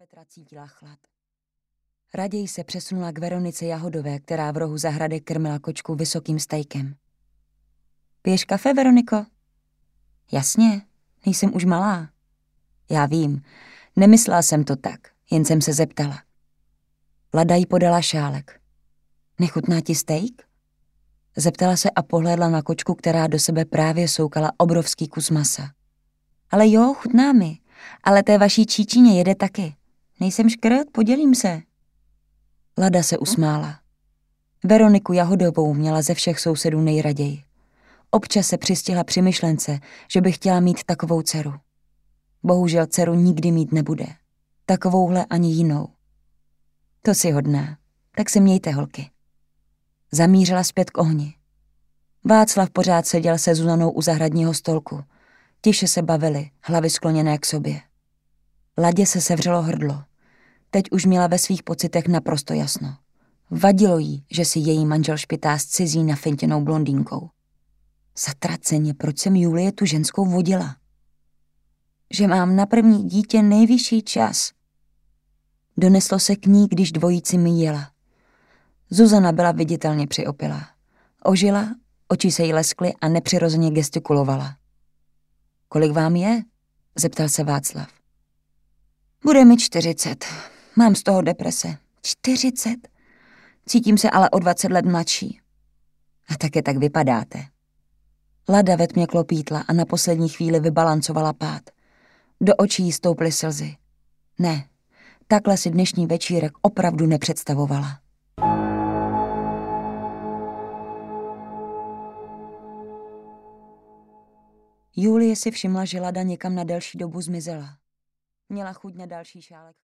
Petra cítila chlad. Raději se přesunula k Veronice Jahodové, která v rohu zahrady krmila kočku vysokým stejkem. Piješ kafe, Veroniko? Jasně, nejsem už malá. Já vím, nemyslela jsem to tak, jen jsem se zeptala. Lada jí podala šálek. Nechutná ti steak? Zeptala se a pohlédla na kočku, která do sebe právě soukala obrovský kus masa. Ale jo, chutná mi, ale té vaší číčině jede taky. Nejsem škrt, podělím se. Lada se usmála. Veroniku Jahodovou měla ze všech sousedů nejraději. Občas se přistihla při myšlence, že by chtěla mít takovou dceru. Bohužel dceru nikdy mít nebude. Takovouhle ani jinou. To si hodná. Tak se mějte, holky. Zamířila zpět k ohni. Václav pořád seděl se Zuzanou u zahradního stolku. Tiše se bavili, hlavy skloněné k sobě. Ladě se sevřelo hrdlo. Teď už měla ve svých pocitech naprosto jasno. Vadilo jí, že si její manžel špitá s cizí nafintěnou blondýnkou. Zatraceně, proč jsem Julie tu ženskou vodila? Že mám na první dítě nejvyšší čas. Doneslo se k ní, když dvojici míjela. Zuzana byla viditelně přiopilá. Ožila, oči se jí leskly a nepřirozeně gestikulovala. Kolik vám je? Zeptal se Václav. Bude mi 40. Mám z toho deprese. 40? Cítím se ale o 20 let mladší. A také tak vypadáte. Lada ve tmě klopítla a na poslední chvíli vybalancovala pád. Do očí jí stouply slzy. Ne, takhle si dnešní večírek opravdu nepředstavovala. Julie si všimla, že Lada někam na delší dobu zmizela. Měla chuť na další šálek.